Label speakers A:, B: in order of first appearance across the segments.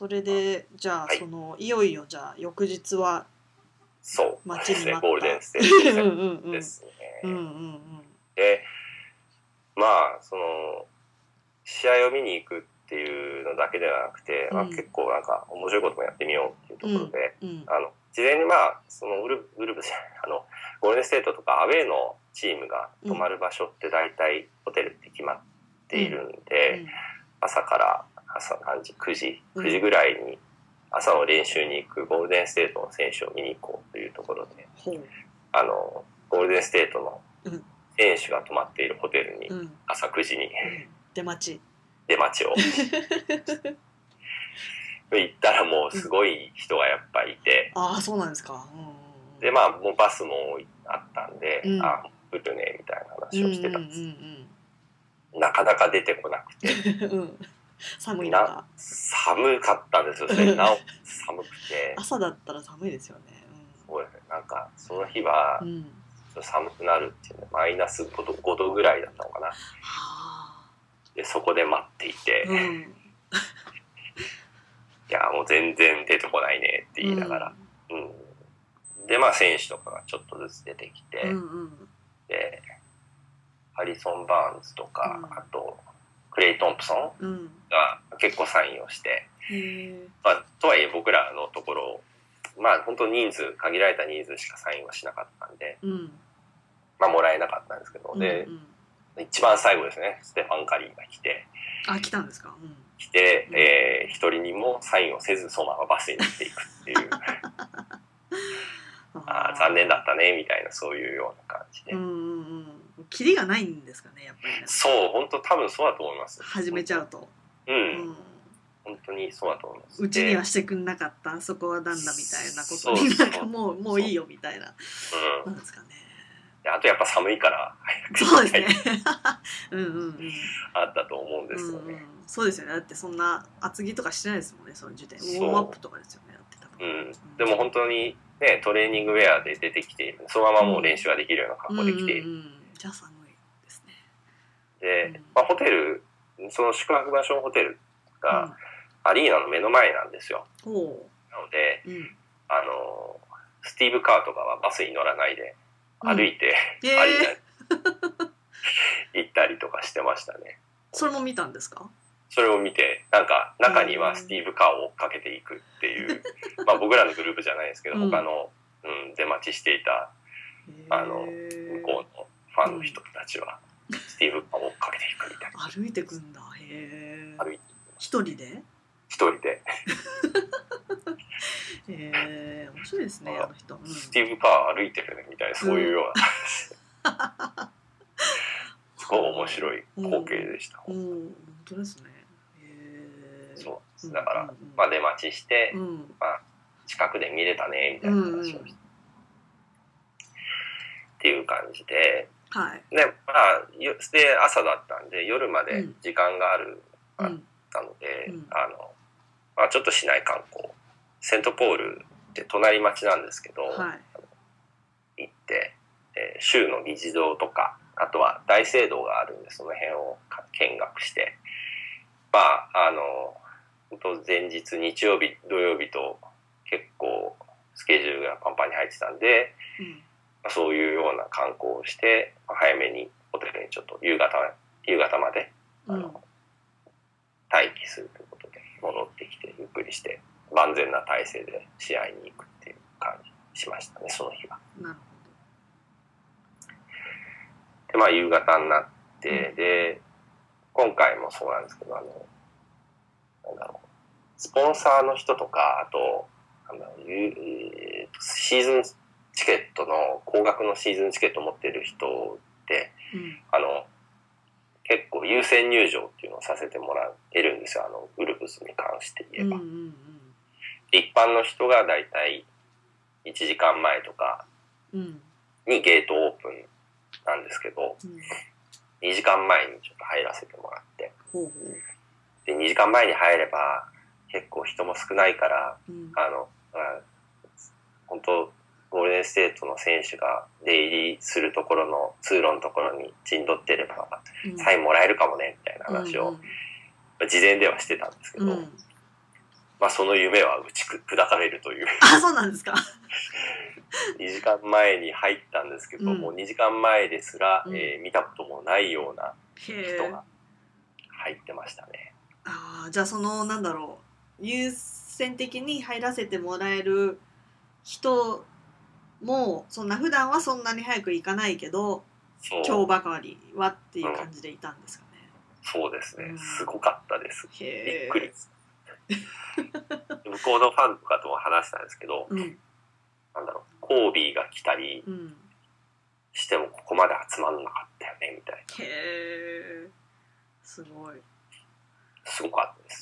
A: それでじゃあ、そのいよいよじゃあ翌日は
B: そう
A: 待ちに待った
B: ゴールデンステート
A: うんうん
B: ですね。
A: うんうんうん
B: でまあその試合を見に行くっていうのだけではなくて、まあ、結構なんか面白いこともやってみようっていうところで、事前にまあそのウルブスゴールデンステートとかアウェーのチームが泊まる場所って大体ホテルって決まっているんで、朝何時9時ぐらいに朝の練習に行くゴールデンステートの選手を見に行こうというところで、ゴールデンステートの選手が泊まっているホテルに朝9時に、
A: 出待ち
B: を行ったらもうすごい人がやっぱいて、
A: ああそうなんですか、
B: でまあもうバスもあったんで、ああ来るねみたいな話をしてたんです、なかなか出てこなくて
A: 寒い中
B: 寒かったんですよね。なお寒くて
A: 朝だったら寒いですよね、
B: そうですね。なんかその日は寒くなるっていうね、マイナス5度ぐらいだったのかな。でそこで待っていて、いやもう全然出てこないねって言いながら、でまあ選手とかがちょっとずつ出てきて、でハリソン・バーンズとか、あとクレイ・トンプソンが結構サインをして、まあ、とはいえ僕らのところまあ本当限られた人数しかサインはしなかったんで、まあもらえなかったんですけど、で一番最後ですね、ステファン・カリーが来て、
A: 来たんですか、
B: 来て、一人にもサインをせずそのままバスに乗っていくっていう残念だったねみたいな、そういうような感じで、
A: キリがないんですかね、やっぱり。
B: そう本当多分そうだと思います。
A: 始めちゃうと
B: 本当にそうだと思います。
A: うちにはしてくんなかった、そこはなんだみたいなことになんかもういいよみたいな、なんですかね。
B: あとやっぱ寒いから
A: そうですね
B: あったと思うんですよね。
A: そうですよね。だってそんな厚着とかしてないですもんね、その時点。ウォームアップとかですよね。だって多分。
B: でも本当にね、トレーニングウェアで出てきている、そのままもう練習ができるような格好できている。
A: じゃあ寒いですね。
B: で、まあホテル、その宿泊場所のホテルがアリーナの目の前なんですよ。なので、スティーブ・カーとかはバスに乗らないで歩いてアリーナに行ったりとかしてましたね。
A: それも見たんですか？
B: それを見て、なんか中にはスティーブ・カーを追っかけていくっていうまあ僕らのグループじゃないですけど、他の、出待ちしていた向こうのファンの人たちはスティーブ・カーを追っかけていくみたいな。
A: 歩いてくんだ。へえ。
B: 歩いて
A: 一人で？
B: 一人で
A: 面白いですね、あの人。
B: スティーブ・カー歩いてるねみたいな、そういうようなすごい面白い光景でした。
A: 本当ですね。
B: そうだから、まあ出待ちして、まあ近くで見れたねみたいな話をして、っていう感じで、でまあで朝だったんで夜まで時間があったので、まあちょっと市内観光、セントポールって隣町なんですけど、行って、州の議事堂とか、あとは大聖堂があるんで、その辺を見学して、まあ本当前日日曜日土曜日と結構スケジュールがパンパンに入ってたんで、そういうような観光をして、早めにホテルにちょっと夕方まで待機するということで戻ってきて、ゆっくりして万全な体制で試合に行くっていう感じしましたね、その日は。
A: なるほど。
B: でまあ夕方になって、で今回もそうなんですけど、なんだろう、スポンサーの人とか、あとシーズンチケットの高額のシーズンチケットを持ってる人って、結構優先入場っていうのをさせてもらえるんですよ、ウルブスに関して言えば。一般の人がだいたい1時間前とかにゲートオープンなんですけど、2時間前にちょっと入らせてもらって、で2時間前に入れば結構人も少ないから、本当ゴールデンステートの選手が出入りするところの通路のところに陣取ってれば、サインもらえるかもねみたいな話を、事前ではしてたんですけど、 まあその夢は打ち砕かれるという。
A: あ、そうなんですか。
B: 2時間前に入ったんですけど、もう2時間前ですら、見たこともないような人が入ってましたね。
A: ああ、じゃあそのなんだろう、優先的に入らせてもらえる人もそんな普段はそんなに早く行かないけど、今日ばかりはっていう感じでいたんですかね。
B: そうですね、すごかったです。びっくり。向こうのファンとかとも話したんですけど、なんだろう、コービーが来たりしてもここまで集まんなかったよねみたいな。
A: へえ、すごい。
B: すごかったです。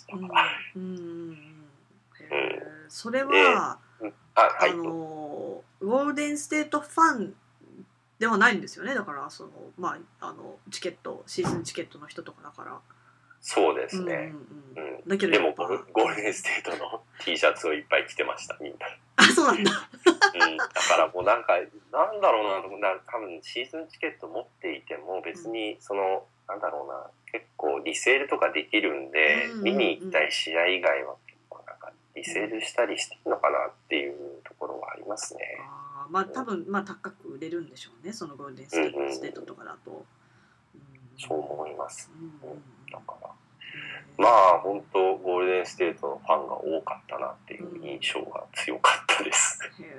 A: それは、
B: はい、
A: ゴールデンステートファンではないんですよね。だからそのまあチケットシーズンチケットの人とかだから。
B: そうですね。だけどでもゴールデンステートの T シャツをいっぱい着てましたみんな。
A: あ、そうなんだ。
B: だからもうなんだろうなと思ったら、多分シーズンチケット持っていても別にそのなんだろうな、結構リセールとかできるんで、見に行きたい試合以外は結構なんかリセールしたりしてるのかなっていうところはありますね。
A: まあ多分高く売れるんでしょうね、そのゴールデンステートとかだと。
B: そう思います。だからまあ本当ゴールデンステートのファンが多かったなっていう印象が強かったです。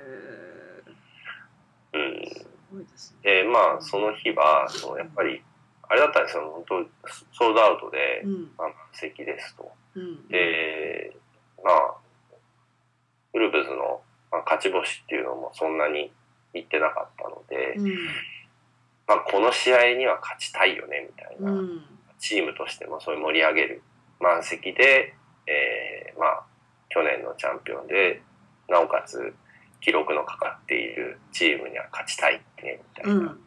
B: でまあその日はやっぱりあれだったんですよ、本当ソールドアウトで、満席ですと。でまあウルブズの勝ち星っていうのもそんなにいってなかったので、まあこの試合には勝ちたいよねみたいな、チームとしてもそういう盛り上げる満席で、まあ去年のチャンピオンでなおかつ記録のかかっているチームには勝ちたいねみたいな、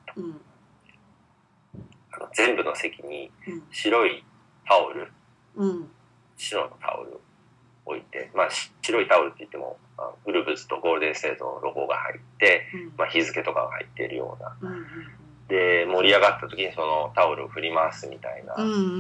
B: 全部の席に白いタオル、白のタオルを置いて、まあ白いタオルって言ってもウルブズとゴールデンステートのロゴが入って、まあ日付とかが入っているような、で盛り上がった時にそのタオルを振り回すみたいな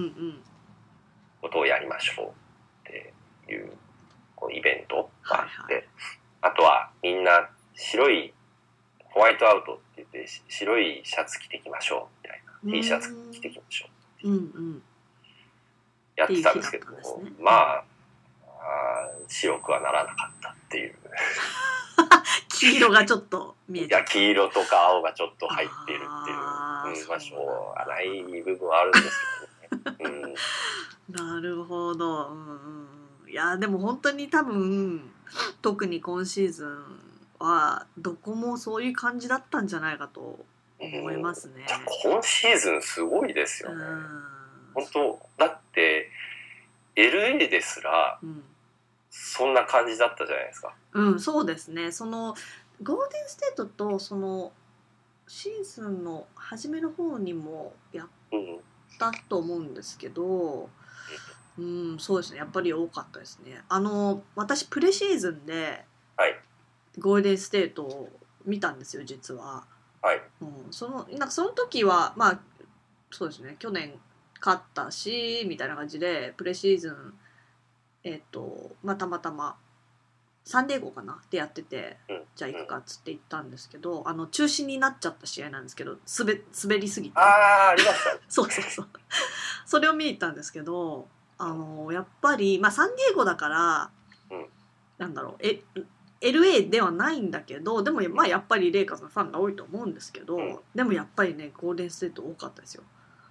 B: ことをやりましょうっていうイベントがあって、あとはみんな白いホワイトアウトって言って白いシャツ着てきましょうみたいな、T シャツ着てきましょうってやってたんですけども、まあ白くはならなかったっていう
A: 黄色がちょっと見えて、
B: いや黄色とか青がちょっと入っているっていう、まあしょうがない部分はあるんですけどね。
A: なるほど。いやでも本当に多分特に今シーズンはどこもそういう感じだったんじゃないかと思いますね。
B: 今シーズンすごいですよね。本当だって LA ですらそんな感じだったじゃないですか。
A: そうですね。そのゴールデンステートとそのシーズンの初めの方にもやったと思うんですけど、そうですね、やっぱり多かったですね。私プレシーズンでゴールデンステートを見たんですよ実は。その時はまあそうですね、去年勝ったしみたいな感じでプレシーズンたまたまサンデーゴかなってやってて、じゃあ行くかっつって行ったんですけど、中止になっちゃった試合なんですけど、滑りすぎて、
B: ありました。
A: そうそれを見に行ったんですけど、やっぱりサンディエゴだから、なんだろう、LA ではないんだけど、でもやっぱりレイカーズのファンが多いと思うんですけど、でもやっぱりねゴールデンステート多かったですよ。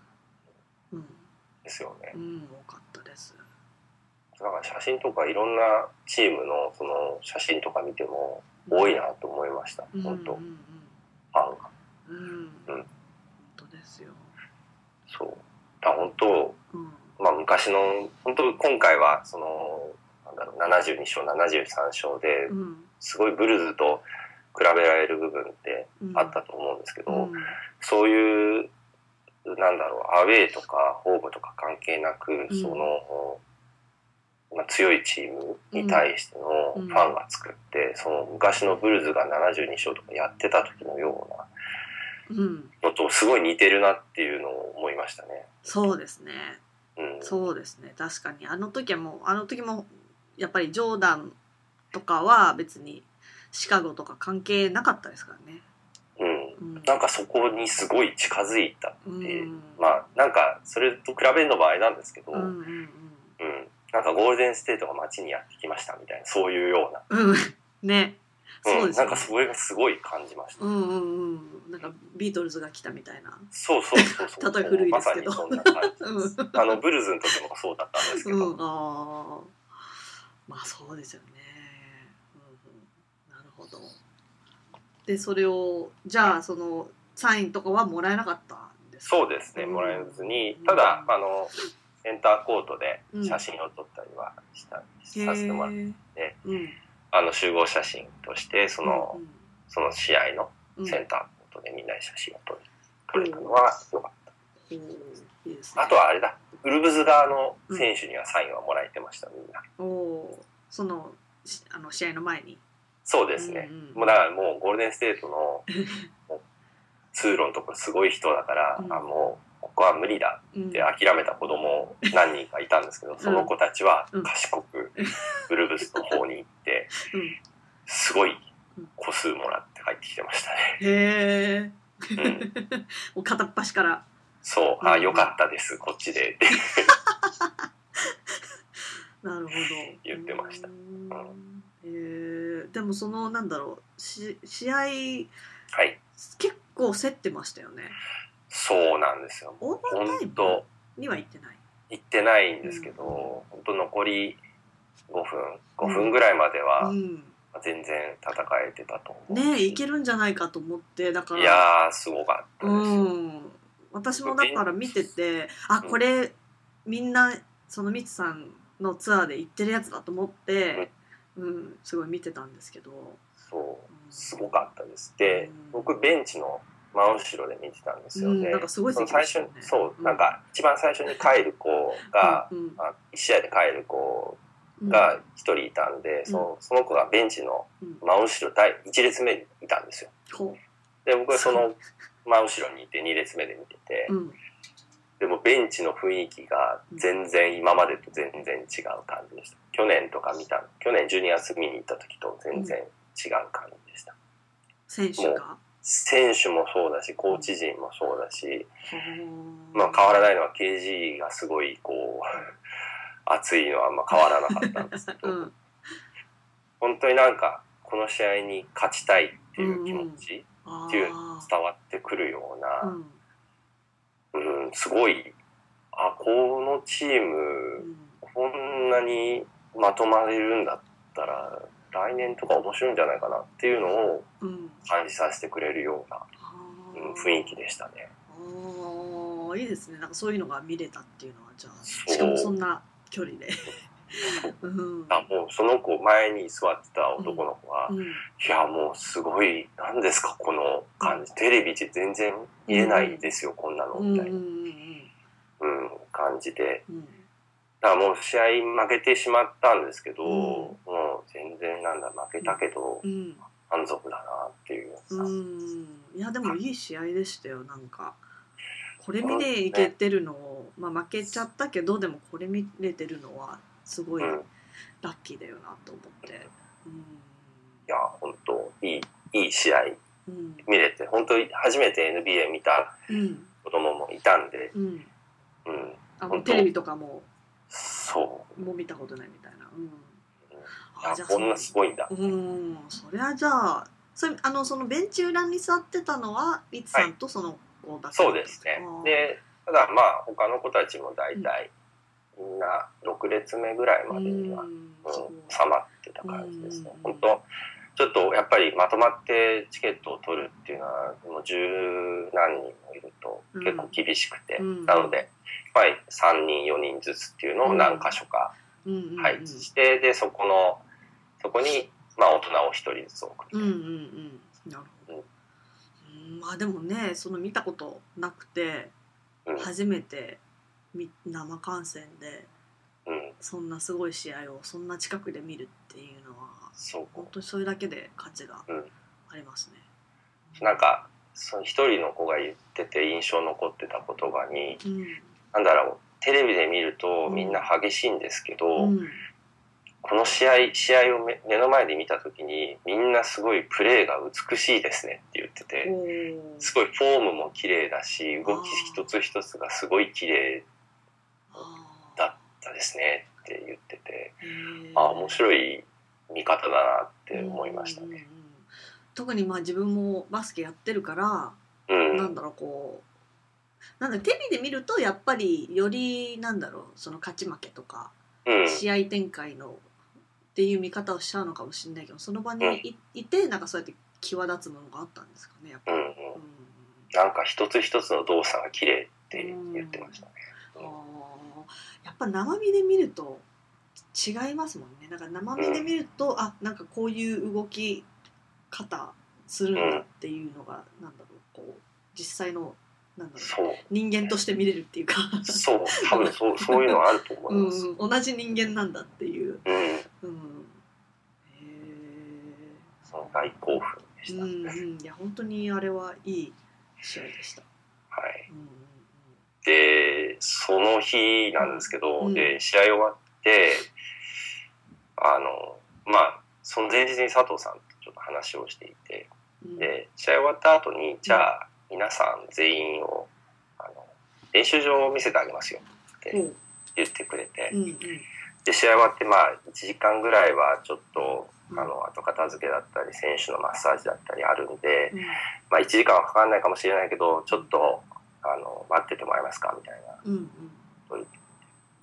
B: ですよね。
A: 多かったです。
B: なんか写真とかいろんなチームのその写真とか見ても多いなと思いました。本当、ファンが。
A: 本当ですよ。
B: そう。本当、まあ昔の本当今回はそのなんだろう、72勝73勝で、すごいブルズと比べられる部分ってあったと思うんですけど、そういうなんだろう、アウェーとかホームとか関係なく、その強いチームに対してのファンが作って、その昔のブルズが72勝とかやってた時のようなのとすごい似てるなっていうのを思いましたね。
A: そうですね。そうですね。確かにあの時もやっぱりジョーダンとかは別にシカゴとか関係なかったですからね。
B: なんかそこにすごい近づいたって、まあなんかそれと比べるのもあれなんですけど、なんかゴールデンステートが街にやってきましたみたいな、そういうような、
A: ね、そうですね。
B: なんかそれがすごい感じました。
A: なんかビートルズが来たみたいな。
B: そう
A: 例え古いですけど、
B: まさにそんな感じです。ブルーズの時もそうだったんですけど、
A: まあそうですよね。なるほど。でそれをじゃあそのサインとかはもらえなかったんですか？
B: そうですね、もらえずに、ただセンターコートで写真を撮ったりはさせてもらって、集合写真としてその試合のセンターコートでみんなで写真を撮れたのは良かった。あとはあれだ、ウルブズ側の選手にはサインはもらえてました、みんな。
A: その試合の前に。
B: そうですね、もうだからもうゴールデンステートの通路のところすごい人だから、もうここは無理だって諦めた子供何人かいたんですけど、その子たちは賢くブルブスの方に行ってすごい個数もらって帰ってきてましたね。
A: へえ。もう片っ端から。
B: そう、よかったですこっちで
A: なるほど
B: 言ってました。
A: でもそのなんだろう、試合、結構競ってましたよね。
B: そうなんですよ。
A: オーバータイムには行ってない。
B: 行ってないんですけど、本当残り5分ぐらいまでは全然戦えてたと思う。
A: ねえ、いけるんじゃないかと思って、だから。
B: いやーすごかったですよ。
A: 私もだから見てて、これみんなそのミツさんのツアーで行ってるやつだと思って、すごい見てたんですけど。
B: そうすごかったです。で、僕ベンチの真後ろで見てたんですよね。
A: なんかすごい
B: 最初になんか一番最初に帰る子が1試合で帰る子が1人いたんで、その子がベンチの真後ろ第1列目にいたんですよ。で僕はその真後ろにいて2列目で見てて、でもベンチの雰囲気が全然今までと全然違う感じでした。去年12月見に行った時と全然違う感じでした。
A: 選手が？
B: 選手もそうだしコーチ陣もそうだし、まあ変わらないのは KG がすごいこう熱いのはあんま変わらなかったんですけど、本当になんかこの試合に勝ちたいっていう気持ちっていう伝わってくるような、すごいこのチームこんなにまとまれるんだったら来年とか面白いんじゃないかなっていうのを感じさせてくれるような雰囲気でしたね。
A: いいですね。なんかそういうのが見れたっていうのは、じゃあしかもそんな距離で
B: もうその子前に座ってた男の子は、いやもうすごい、何ですかこの感じ、テレビで全然見えないですよ、こんなのみたいな感じで、だからもう試合負けてしまったんですけど、もう全然負けたけど満足だなっていうような。
A: いやでもいい試合でしたよ。なんかこれ見れいけてるのを、負けちゃったけどでもこれ見れてるのはすごいラッキーだよなと思って、
B: いや本当いい試合見れて、本当に初めて NBA 見た子供もいたんで、
A: テレビとかも
B: も
A: う見たことないみたいな。
B: こんなすごいんだ。
A: そりゃじゃあそのベンチ裏に座ってたのはリツさんとその子だけ。
B: そうですね。でただ他の子たちも大体みんな6列目ぐらいまでには収まってた感じですね。本当ちょっとやっぱりまとまってチケットを取るっていうのはもう十何人もいると結構厳しくて、なので3人4人ずつっていうのを何箇所か配置して、でそこに大人を1人ずつ置くみたいな。
A: なるほど。でもね、その見たことなくて初めて生観戦でそんなすごい試合をそんな近くで見るっていうのは本当にそれだけで価値がありますね。
B: なんかその一人の子が言ってて印象残ってた言葉に、なんだろう、テレビで見るとみんな激しいんですけど、 この試合を目の前で見た時にみんなすごいプレーが美しいですねって言ってて、すごいフォームも綺麗だし動き一つ一つがすごい綺麗だったですねって言ってて、面白い見方だなって思いましたね。
A: 特に自分もバスケやってるから、なんだろうテレビで見るとやっぱりよりその勝ち負けとか、試合展開のっていう見方をしちゃうのかもしれないけど、その場にいてそうやって際立つものがあったんですかね、やっぱり。
B: なんか一つ一つの動作が綺麗って言ってましたね。
A: やっぱ生身で見ると違いますもんね。生身で見ると、なんかこういう動き方するんだっていうのが、実際の人間として見れるっていうか
B: そう多分そういうのはあると思います。
A: 同じ人間なんだっていう。
B: その大興奮でした。
A: いや本当にあれはいい試合でした。
B: はい。でその日なんですけど、で試合終わってその前日に佐藤さんとちょっと話をしていて、で試合終わった後にじゃあ皆さん全員を練習場を見せてあげますよって言ってくれて、で試合終わって1時間ぐらいはちょっと後片付けだったり選手のマッサージだったりあるんで、1時間はかかんないかもしれないけどちょっと待っててもらえますかみたいなと言って、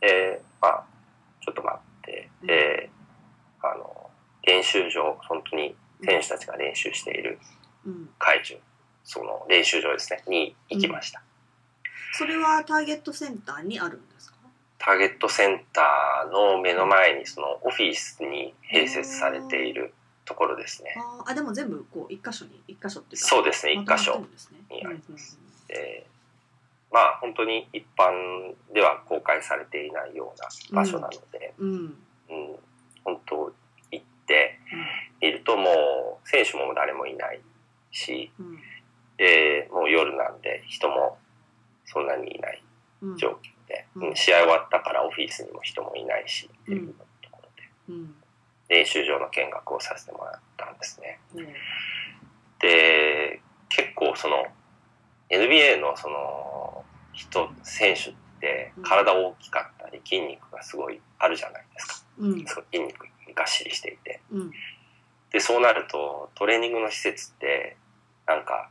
B: でちょっと待って、で練習場、本当に選手たちが練習している会場、その練習場ですねに行きました。
A: それはターゲットセンターにあるんですか？
B: ターゲットセンターの目の前にそのオフィスに併設されているところですね。
A: でも全部一箇所っていうか。
B: そうですね、一箇所にあります。で本当に一般では公開されていないような場所なので、本当行って見るともう選手も誰もいないし、でもう夜なんで人もそんなにいない状況で、試合終わったからオフィスにも人もいないしっていうところで、練習場の見学をさせてもらったんですね。で結構その NBA のその選手って体大きかったり筋肉がすごいあるじゃないですか。すごい筋肉がっしりしていて、でそうなるとトレーニングの施設ってなんか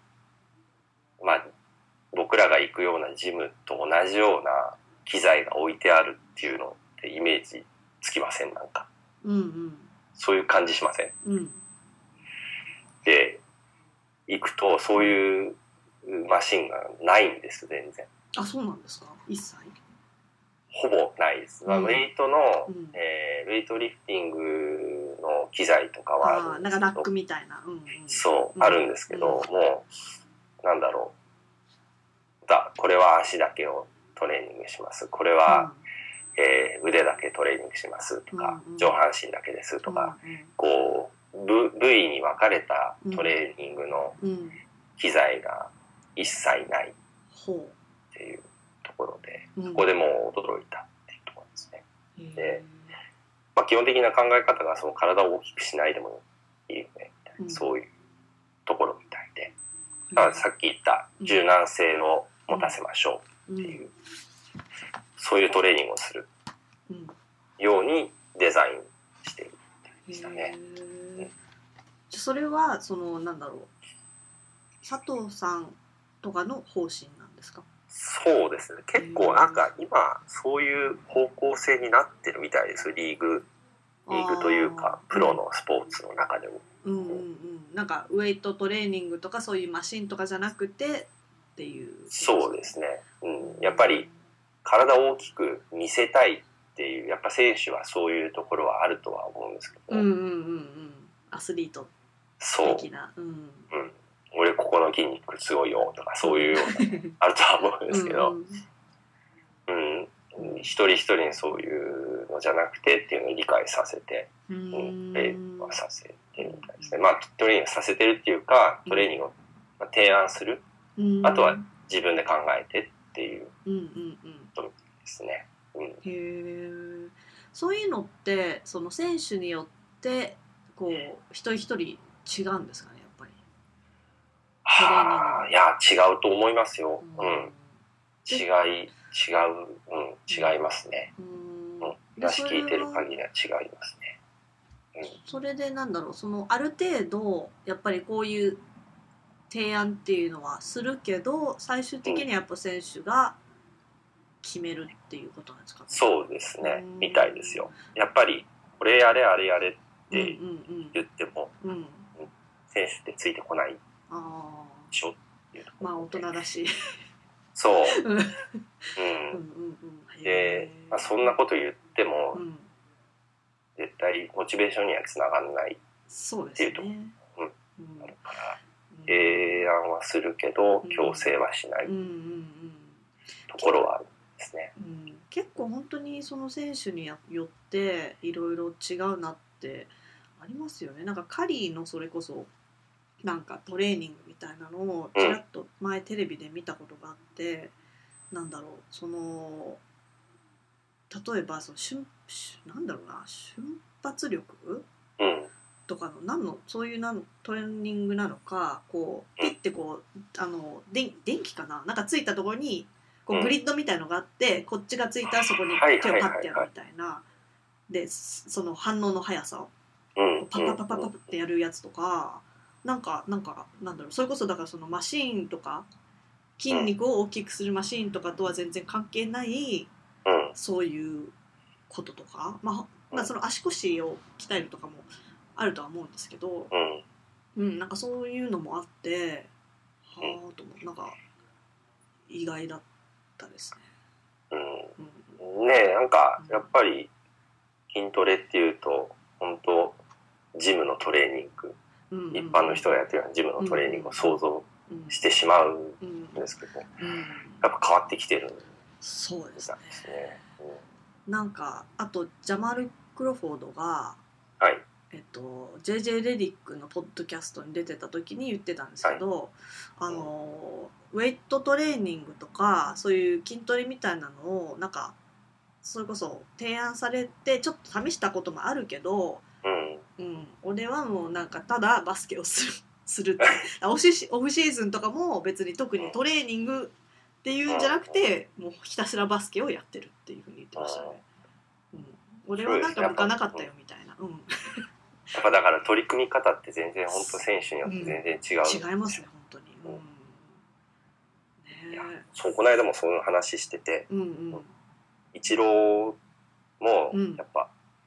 B: 僕らが行くようなジムと同じような機材が置いてあるっていうのってイメージつきません？なんか、そういう感じしません？で行くとそういうマシンがないんです、全然。
A: そうなんですか？一切
B: ほぼないです。ウェイトの、ウェイトリフティングの機材とかはあるんですけど、
A: なんかラックみたいな、
B: あるんですけど、もうなんだろう、これは足だけをトレーニングします、これは、腕だけトレーニングしますとか、上半身だけですとか、こう部位に分かれたトレーニングの機材が一切ないっていうところで、そこでもう驚いたっていうところですね。で、基本的な考え方がその体を大きくしないでもいいよねみたいな、そういうところみたいで、さっき言った柔軟性を持たせましょうっていう、そういうトレーニングをするようにデザインしているみたいでしたね。
A: それはその佐藤さんとかの方針なんですか？
B: そうですね、結構なんか今そういう方向性になってるみたいです。リーグというかプロのスポーツの中でも、
A: なんかウェイトトレーニングとかそういうマシンとかじゃなくてっていう。
B: そうですね、やっぱり体を大きく見せたいっていう、やっぱ選手はそういうところはあるとは思うんですけど、
A: アスリート的な、
B: 俺ここの筋肉強いよとかそういうようなあるとは思うんですけど、一人一人にそういうのじゃなくてっていうのを理解させて、プレーはさせてるみたいですね。トレーニングさせてるっていうか、トレーニングを提案する、あとは自分で考えてっていうことですね。
A: へえ。 そういうのってその選手によってこう一人一人違うんですかね、やっぱり。トレーニングの。
B: いや違うと思いますよ。違いますね。話聞いてる限りは違いますね。
A: それでなんだろう、そのある程度やっぱりこういう提案っていうのはするけど、最終的にやっぱ選手が決めるっていうことなんですかね。
B: そうですね、みたいですよ。やっぱりこれやれあれやれって言っても、選手ってついてこないでしょっていうところで。
A: まあ大人だし。
B: そう。で、そんなこと言っても、絶対モチベーションにはつながらないっていうところあるから、提案はするけど強制はしないところはあるんですね。
A: 結構本当にその選手によっていろいろ違うなってありますよね。なんかカリーのそれこそなんかトレーニングみたいなのをちらっと前テレビで見たことがあって、なんだろう、その例えばそのなんだろうな、瞬発力、とかのそういうトレーニングなのか、こうピッてこう電気かな、なんかついたところにこうグリッドみたいのがあって、こっちがついたらそこに手をパッてやるみたいな、でその反応の速さをパッパッパッパッパッってやるやつとか、なんだろう、それこそだからそのマシーンとか筋肉を大きくするマシーンとかとは全然関係ないそういうこととか、まあその足腰を鍛えるとかもあるとは思うんですけど、なんかそういうのもあって、はあと思う、なんか意外だったですね。
B: ねえ、なんかやっぱり筋トレっていうと本当ジムのトレーニング、一般の人がやってるようなジムのトレーニングを想像してしまうんですけど、やっぱ変わってきてるんですね。
A: そうですね。なんかあとジャマル・クロフォードが、JJ レディックのポッドキャストに出てた時に言ってたんですけど、ウェイトトレーニングとかそういう筋トレみたいなのをなんかそれこそ提案されてちょっと試したこともあるけど、俺はもうなんかただバスケをするってオフシーズンとかも別に特にトレーニングっていうんじゃなくて、もうひたすらバスケをやってるっていうふうに言ってましたね。俺はなんか向かなかったよみたいな。
B: やっぱだから取り組み方って全然本当選手によって全然違う。
A: 違いますね本当に。
B: そうこの間もその話してて、イチローもやっぱ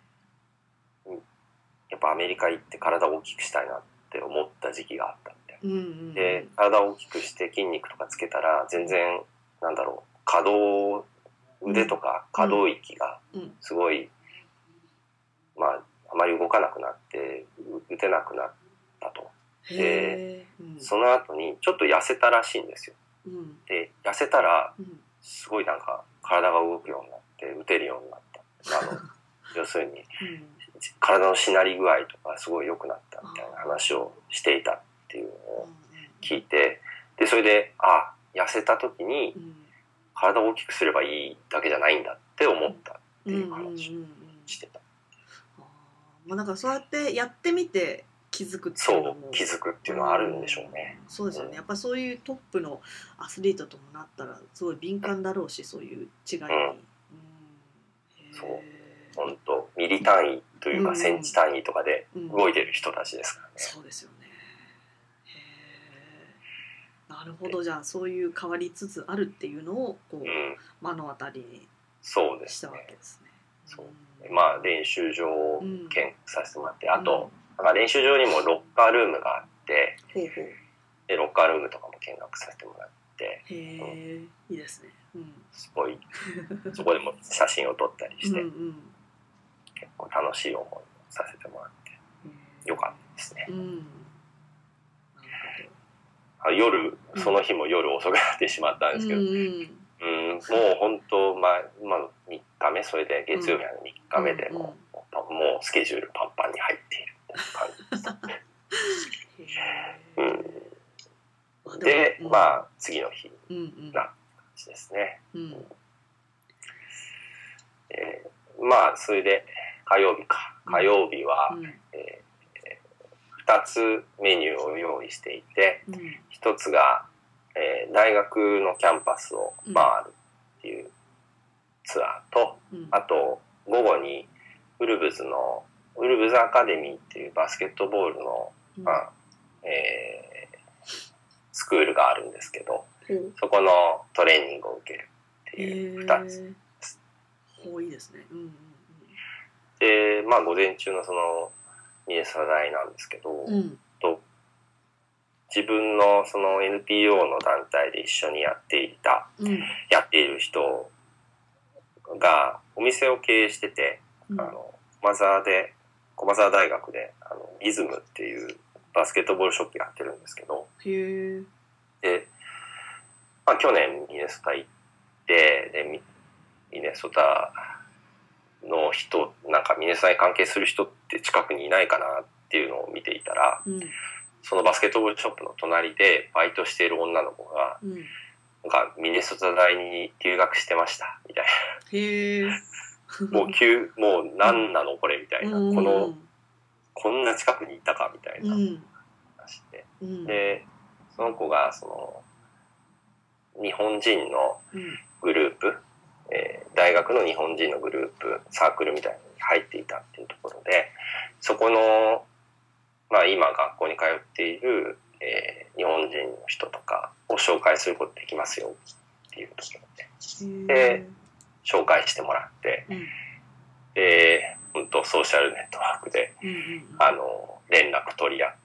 B: アメリカ行って体を大きくしたいなって思った時期があったんで、で体を大きくして筋肉とかつけたら全然なんだろう、可動腕とか可動域がすごい、あまり動かなくなって打てなくなったと。で、その後にちょっと痩せたらしいんですよ。で痩せたらすごいなんか体が動くようになって打てるようになった。要するに、体のしなり具合とかすごい良くなったみたいな話をしていたっていうのを聞いて、でそれで痩せた時に体を大きくすればいいだけじゃないんだって思ったっていう話をしてた。
A: なんかそうやってやってみて気づくっていうのも、
B: 気づくっていうのはあるんでしょうね。
A: そうですよね。やっぱそういうトップのアスリートともなったらすごい敏感だろうし、そういう違いに。
B: そう本当ミリ単位というかセンチ単位とかで動いてる人たちですからね。
A: そうですよね。なるほど。じゃあそういう変わりつつあるっていうのをこう、目の当たりにしたわけですね。
B: 練習場を見学させてもらって、あと練習場にもロッカールームがあって、でロッカールームとかも見学させてもらって、
A: いいですね。
B: すごいそこでも写真を撮ったりして結構楽しい思いをさせてもらってよかったですね。夜その日も夜遅くなってしまったんですけど、もう本当今の3日目、それで月曜日の3日目でもうスケジュールパンパンに入っているっていう感じです。で次の日な感じですね。 まあそれで火曜日は、2つメニューを用意していて、1つが、大学のキャンパスを回るっていうツアーと、あと午後にウルブズアカデミーっていうバスケットボールの、スクールがあるんですけど、そこのトレーニングを受けるっていう2つです。
A: いいですね。
B: で、まあ午前中のそのミネソタ大なんですけど、自分のその NPO の団体で一緒にやっている人がお店を経営してて、駒沢大学でイズムっていうバスケットボールショップやってるんですけど、で、まあ、去年ミネソタ行って、でミネソタの人、なんかミネソタに関係する人って近くにいないかなっていうのを見ていたら、そのバスケットボールショップの隣でバイトしている女の子が、なんかミネソタ大に留学してましたみたいな。もう何なのこれみたいな、こんな近くにいたかみたいな話で、でその子がその日本人のグループ、大学の日本人のグループサークルみたいなのに入っていたっていうところで、そこの、まあ、今学校に通っている、日本人の人とかを紹介することできますよっていうところで、紹介してもらって、本当ソーシャルネットワークで、連絡取り合って、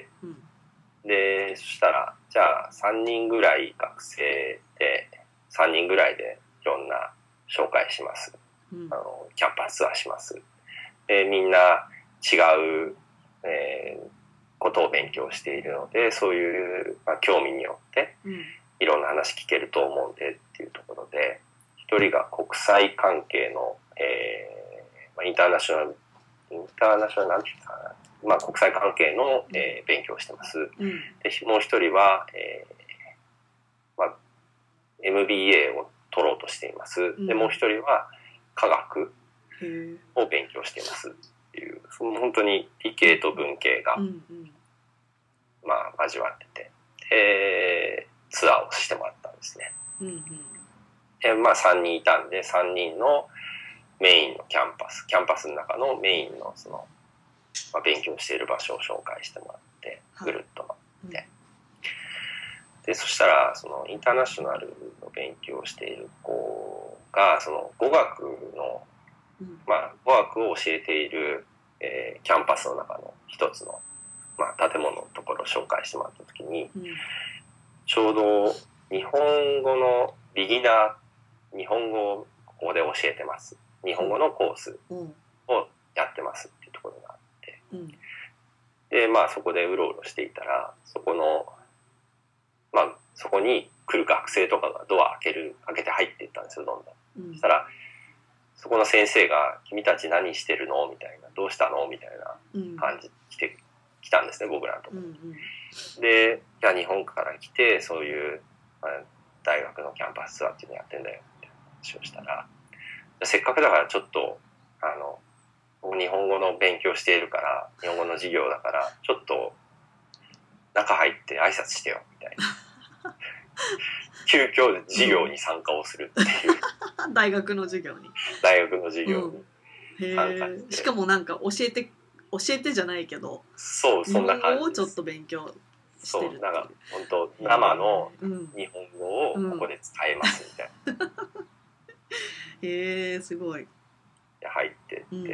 B: でそしたらじゃあ3人ぐらい学生で3人ぐらいでいろんな紹介します、キャンパスツアーします、みんな違う、ことを勉強しているので、そういう、まあ、興味によっていろんな話聞けると思うんでっていうところで、一人が国際関係の、インターナショナルなんていうかな、まあ、国際関係の、勉強をしてます。でもう一人は、まあ、MBA を取ろうとしています。でもう一人は科学を勉強していますっていう、その本当に理系と文系が、まあ、交わってて、ツアーをしてもらったんですね。でまあ、3人いたんで、3人のメインのキャンパスの中のメインのその、まあ、勉強している場所を紹介してもらって、ぐるっと回って、でそしたらそのインターナショナルの勉強をしている子がその語学の、まあ、語学を教えている、キャンパスの中の一つの、まあ、建物のところを紹介してもらった時に、ちょうど日本語のビギナー、日本語をここで教えてます、日本語のコースをやってますっていうところがあって、でまあそこでうろうろしていたら、そこに来る学生とかがドア開けて入っていったんですよ、どんどん。そしたらそこの先生が「君たち何してるの?」みたいな「どうしたの?」みたいな感じで来たんですね、僕らのところに。でじゃあ日本から来てそういう、まあ、大学のキャンパスツアーっていうのやってんだよみたいな話をしたら、せっかくだからちょっと僕日本語の勉強しているから、日本語の授業だからちょっと中入って挨拶してよみたいな急遽授業に参加をするっていう
A: 大学の授業に
B: 参加して、
A: しかもなんか教えてじゃないけど、
B: そんな感じ
A: 日本語をちょっと勉強してるっていう、
B: なんか本当生の日本語をここで伝えますみたいな、
A: へえすごい。
B: で入ってって、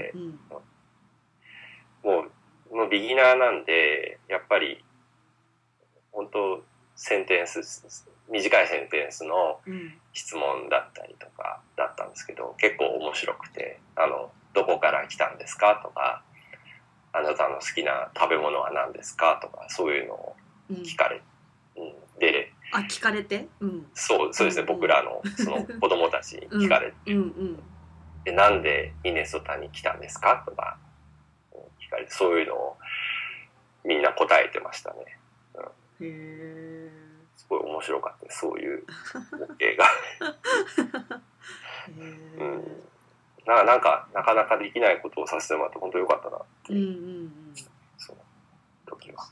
B: もうビギナーなんでやっぱり本当短いセンテンスの質問だったりとかだったんですけど、結構面白くて、どこから来たんですかとか、あなたの好きな食べ物は何ですかとか、そういうのを聞かれ、で
A: 聞かれて、
B: そうですね、僕らのその子供たちに聞かれて、でなんでミネソタに来たんですかとか聞かれて、そういうのをみんな答えてましたね。
A: へえ。
B: すごい面白かったです、そういう光景が。 なんかなかなかできないことをさせてもらって本当に良かったなっていう、その時は。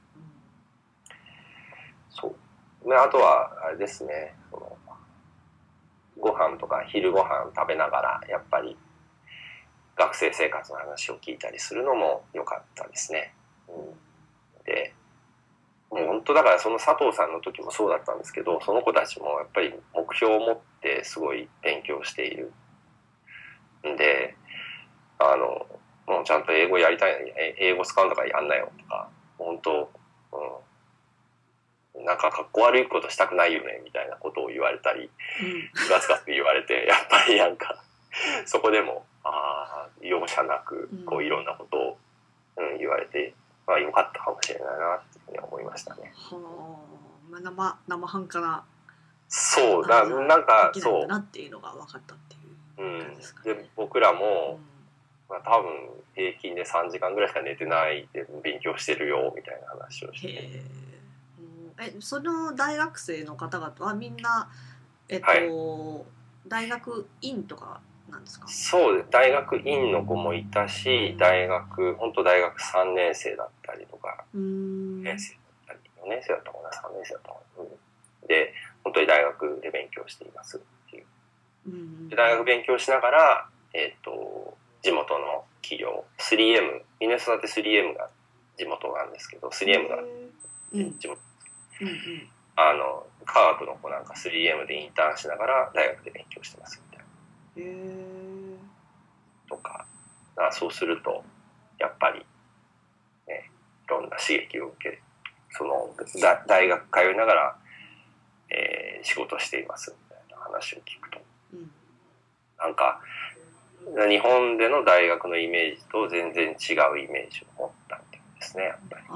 B: そうで、あとはあれですね、ご飯とか昼ご飯食べながらやっぱり学生生活の話を聞いたりするのも良かったですね。で、もう本当だからその佐藤さんの時もそうだったんですけど、その子たちもやっぱり目標を持ってすごい勉強しているんで、もうちゃんと英語やりたいのに英語使うんだからやんなよとか、本当、なんかかっこ悪いことしたくないよねみたいなことを言われたり、ガツガツ言われて、やっぱりなんかそこでも容赦なくこういろんなことを、言われて、まあ良かったかもしれないなっていうふうに思いましたね。
A: 生半可な、
B: そうだ、なんか
A: そうなっていうのが分かったっていう感じですかね。
B: で僕らも、まあ、多分平均で3時間ぐらいしか寝てないで勉強してるよみたいな話をして。
A: その大学生の方々はみんな、大学院とかなんですか？
B: そうです。大学院の子もいたし、本当大学3年生だったりとか、4年生だったり、4年生だったかな、3年生だったかな。で、本当に大学で勉強していますっていう。で、大学勉強しながら、地元の企業、3M、ミネソタって 3M が地元なんですけど、3M が地元。科学の子なんか 3M でインターンしながら大学で勉強してますみたいな。とか、そうするとやっぱりね、いろんな刺激を受け、大学通いながら、仕事していますみたいな話を聞くと、なんか日本での大学のイメージと全然違うイメージを持ったみたいですね、やっぱり。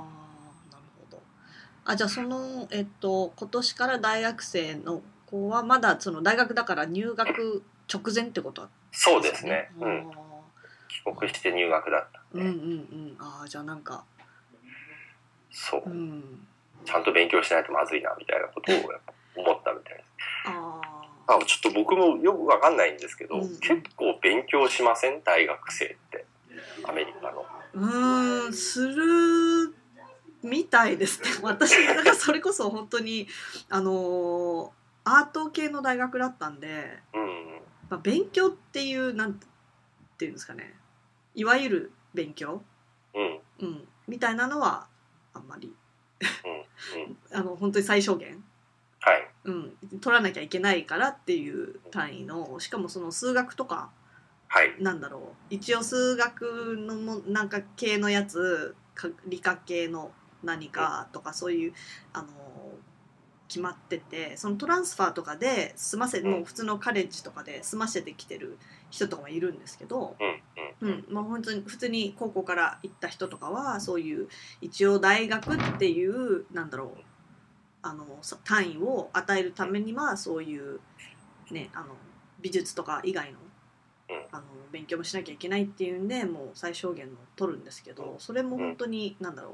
A: じゃあ今年から大学生の子はまだその大学だから入学直前ってことは、
B: そうですね。帰国して入学だったんで。
A: じゃあなんか
B: そう、ちゃんと勉強しないとまずいなみたいなことをやっぱ思ったみたいです。ちょっと僕もよくわかんないんですけど、結構勉強しません？大学生ってアメリカの。
A: するみたいですね。私なんかそれこそ本当にアート系の大学だったんで、勉強っていうなんていうんですかね、いわゆる勉強、みたいなのはあんまり本当に最小限、取らなきゃいけないからっていう単位の、しかもその数学とか、なんだろう、一応数学のなんか系のやつ、理科系の何かとかそういう決まってて、そのトランスファーとかでもう普通のカレッジとかで済ませてきてる人とかもいるんですけど、まあ本当に普通に高校から行った人とかはそういう一応大学っていうなんだろう単位を与えるためにはそういうね美術とか以外の勉強もしなきゃいけないっていうんでもう最小限の取るんですけど、それも本当になんだろう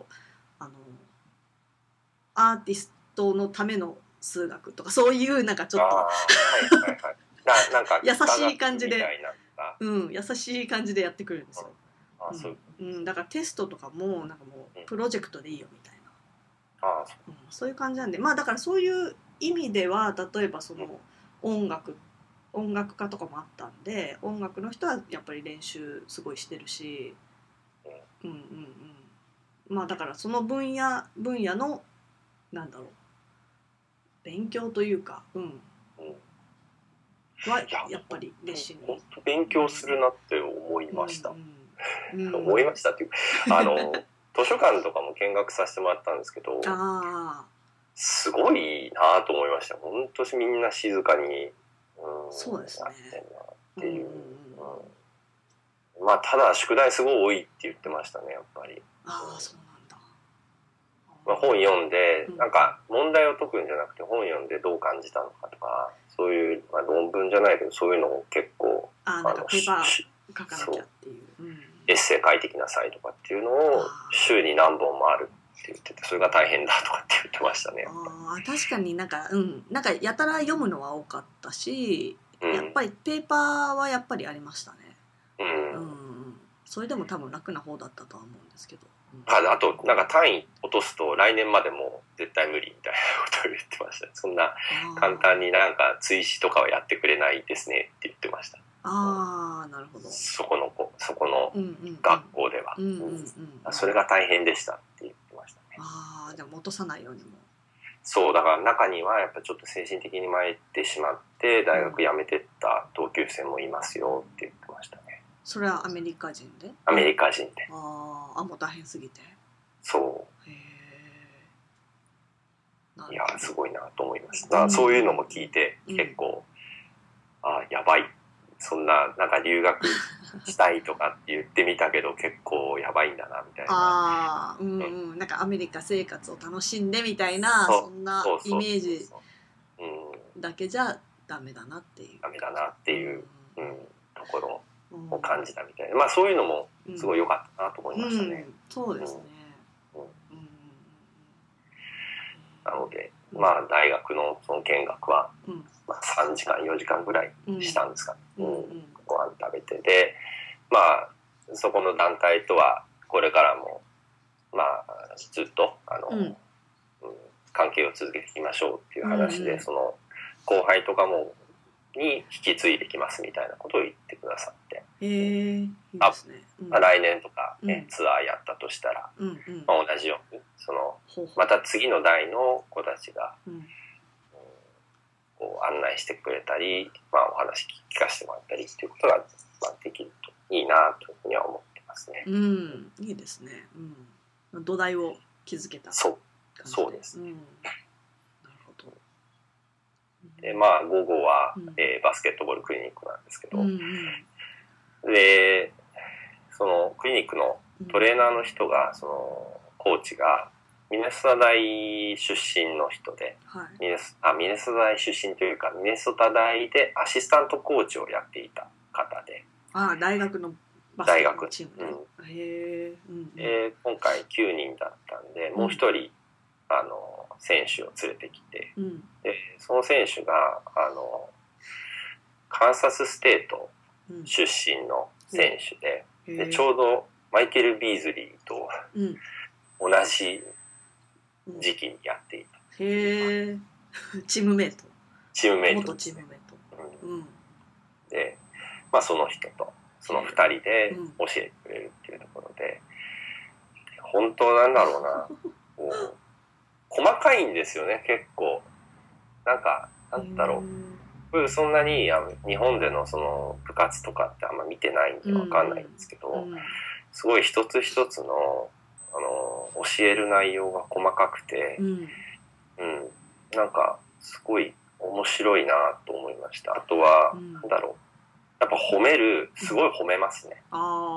A: アーティストのための数学とかそういうなんかちょっと
B: なんか
A: 優しい感じで、優しい感じでやってくるんですよ。だからテストとかもなんかもうプロジェクトでいいよみたいな、そういう感じなんで、まあだからそういう意味では例えばその音楽家とかもあったんで、音楽の人はやっぱり練習すごいしてるし、まあだからその分野のなんだろう勉強というか、はやっぱり熱心に
B: 勉強するなって思いました。思いましたっていう図書館とかも見学させてもらったんですけど、すごいなと思いました。本当にみんな静かに、
A: そうですね。
B: やってんなっていう。まあただ宿題すごい多いって言ってましたね、やっぱり。
A: そうなんだ。
B: 本読んでなんか問題を解くんじゃなくて本読んでどう感じたのかとか、そういう、論文じゃないけどそういうのを結構
A: なんかペーパー書かなきゃっていう、
B: エッセイ書いてきなさいとかっていうのを週に何本もあるって言ってて、それが大変だとかって言ってましたね。
A: 確かになんかやたら読むのは多かったし、 やっぱりペーパーはやっぱりありましたね。
B: うん
A: うん、それでも多分楽な方だったとは思うんですけど、
B: あとなんか単位落とすと来年までも絶対無理みたいなことを言ってました。そんな簡単になんか追試とかはやってくれないですねって言ってました。
A: ああ、なるほど。
B: そこの学校ではそれが大変でしたって言ってましたね。
A: ああ、でも落とさないようにも。
B: そうだから中にはやっぱちょっと精神的に参ってしまって大学辞めてった同級生もいますよって言ってましたね。
A: それはアメリカ人で？
B: アメリカ人で。
A: ああ、もう大変すぎて。
B: そう。
A: へ
B: え。いやすごいなと思います。そういうのも聞いて結構、やばい。そんななんか留学したいとかって言ってみたけど結構やばいんだなみたいな。
A: なんかアメリカ生活を楽しんでみたいなそんなイメージだけじゃダメだなっていう。
B: ダメだなっていう、ところを感じたみたいな。まあそういうのもすごい良かったなと思いましたね。
A: そうですね。
B: なのでまあ大学のその見学は、3時間4時間ぐらいしたんですか、ご飯食べてでまあそこの団体とはこれからもまあずっと関係を続けていきましょうっていう話で、その後輩とかもに引き継いできますみたいなことを言ってくださって、
A: いいですね。
B: 来年とか、ツアーやったとしたら、同じようにそのまた次の代の子たちが、こう案内してくれたり、お話聞かせてもらったりっていうことが、できるといいなというふうには思ってますね。
A: いいですね。土台を築けた感じで。
B: そうですね。
A: なるほど。
B: で午後は、バスケットボールクリニックなんですけど、でそのクリニックのトレーナーの人がそのコーチがミネソタ大出身の人で、ミネソタ大出身というかミネソタ大でアシスタントコーチをやっていた方で、
A: 大学のバスケのチーム
B: で、今回9人だったんでもう一人選手を連れてきて、でその選手がカンサスステート出身の選手で、ちょうどマイケル・ビーズリーと同じ時期にやっていた。
A: チームメイト。元チームメイト。
B: で、その人とその2人で教えてくれるっていうところで、本当なんだろうな、細かいんですよね結構。なんだろう。そんなに日本でのその部活とかってあんま見てないんで分かんないんですけど、すごい一つ一つの教える内容が細かくて、なんかすごい面白いなと思いました。あとは、なんだろう、やっぱすごい褒めますね。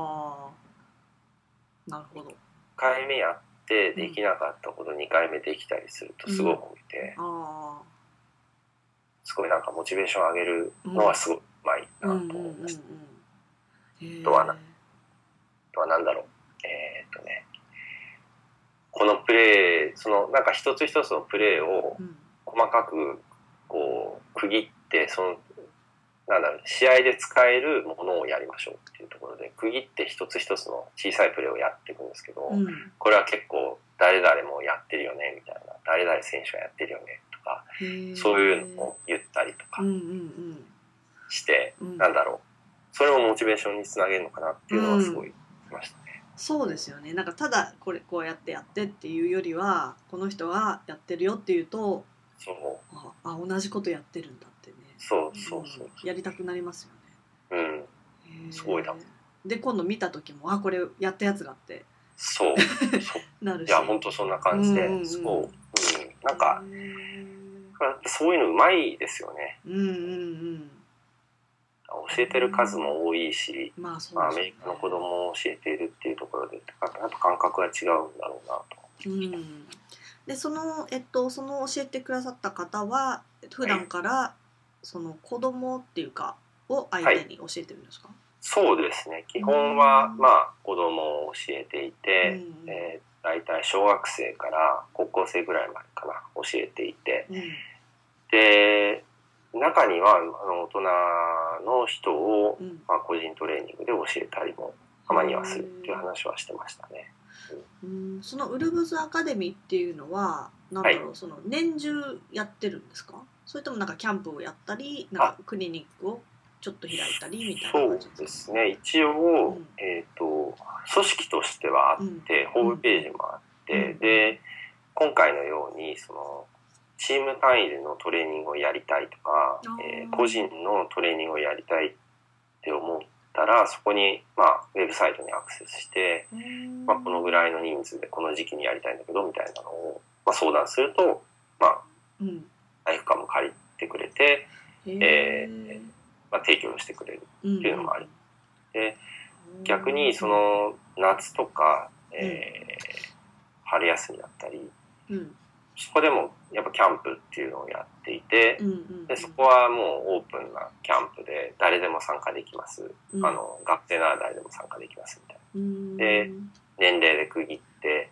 A: なるほど。
B: 1回目やってできなかったこと2回目できたりするとすごい褒めて、すごいなんかモチベーション上げるのはすごいうまいなと思いました。あとはなんだろう、このプレー、そのなんか一つ一つのプレーを細かくこう区切って、そのなんだろう、試合で使えるものをやりましょうっていうところで区切って一つ一つの小さいプレーをやっていくんですけど、これは結構誰々もやってるよねみたいな、誰々選手がやってるよねとか、そういうのを言ったりとかして、なんだろう、それもモチベーションにつなげるのかなっていうのはすごい思いましたね。
A: そうですよね。なんかただこうやってっていうよりは、この人がやってるよっていうと、同じことやってるんだってね。やりたくなりますよね。
B: すごいな。
A: で今度見た時もこれやったやつだってなるし。
B: いや本当そんな感じで、なんかそういうのうまいですよね。教えてる数も多いし、アメリカの子供を教えているっていうところでやっぱ感覚が違うんだろうなと。
A: でその教えてくださった方は普段からその子供っていうかを相手に教えてるんですか？
B: そうですね。基本は子供を教えていて、だいたい小学生から高校生ぐらいまでかな教えていて、で中には大人の人を、個人トレーニングで教えたりもたまにはするっていう話はしてましたね。
A: そのウルブズアカデミーっていうのはなんだろう、はい、その年中やってるんですか？それともなんかキャンプをやったりなんかクリニックをちょっと開いたりみたいな感じですか？
B: そうですね、一応、組織としてはあって、ホームページもあって、で今回のようにそのチーム単位でのトレーニングをやりたいとか、個人のトレーニングをやりたいって思ったらそこに、ウェブサイトにアクセスして、このぐらいの人数でこの時期にやりたいんだけどみたいなのを、相談すると、体育館も借りてくれて、提供してくれるっていうのもあり、で逆にその夏とか、春休みだったり、そこでもやっぱキャンプっていうのをやっていて、でそこはもうオープンなキャンプで誰でも参加できます、学生なら誰でも参加できますみたいな、で年齢で区切って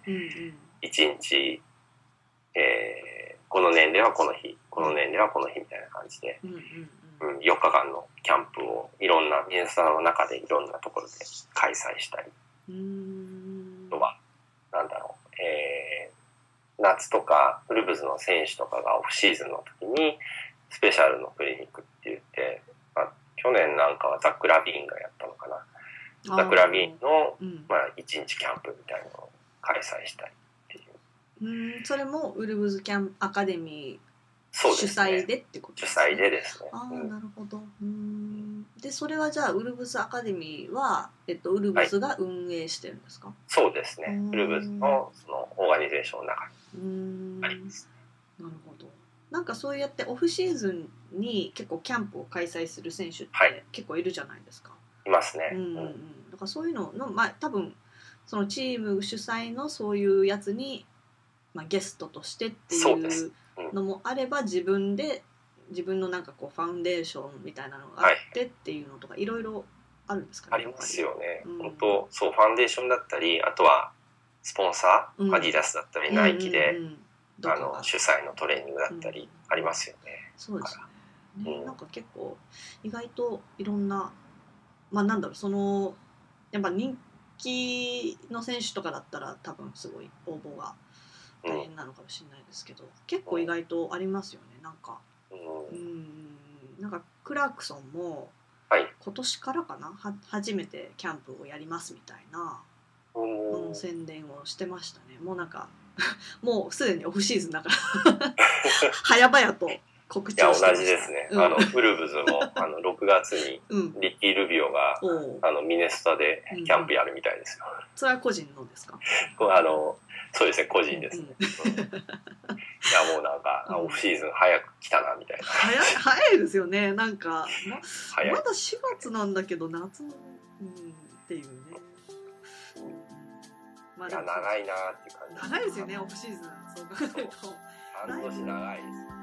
B: 1日、この年齢はこの日この年齢はこの日みたいな感じで、4日間のキャンプをいろんなミネソタの中でいろんなところで開催したり、とはなんだろう、夏とかウルブズの選手とかがオフシーズンの時にスペシャルのクリニックって言って、去年なんかはザック・ラビーンがやったのかな、ザック・ラビーンの、1日キャンプみたいなのを開催したりっていう。
A: それもウルブズアカデミー主催でってことですね。
B: 主催でですね。
A: なるほど。でそれはじゃあウルブズアカデミーは、ウルブズが運営してるんですか？
B: そうですね。ウルブズのそのオーガニゼーションの中にあります。
A: なるほど。なんかそうやってオフシーズンに結構キャンプを開催する選手って結構いるじゃないですか。
B: いますね。
A: だからそういうのの多分そのチーム主催のそういうやつに、ゲストとしてっていうのもあれば、自分のなんかこうファウンデーションみたいなのがあってっていうのとかいろいろあるんですかね。
B: ありますよね。本当そう、ファンデーションだったり、あとはスポンサー、アディダスだったりナイキで、主催のトレーニングだったりありますよね。
A: そうですね。なんか結構意外といろんななんだろう、そのやっぱ人気の選手とかだったら多分すごい応募が大変なのかもしれないですけど、結構意外とありますよね。なんかなんかクラークソンも今年からかな、初めてキャンプをやりますみたいな宣伝をしてましたね。もうなんかもうすでにオフシーズンだから早々と告知をしてました。
B: 同じですね。ウルブズも6月にリッキー・ルビオが、ミネソタでキャンプやるみたいですよ。
A: それは個人のですか？
B: そうですね、個人ですね。いやもうなんか、オフシーズン早く来たなみたいな。
A: 早いですよね。なんかまだ4月なんだけど夏っていうね。
B: 長いなーっていう感じ。
A: 長いですよね、オフシーズン。そう考えると
B: 半年長いです。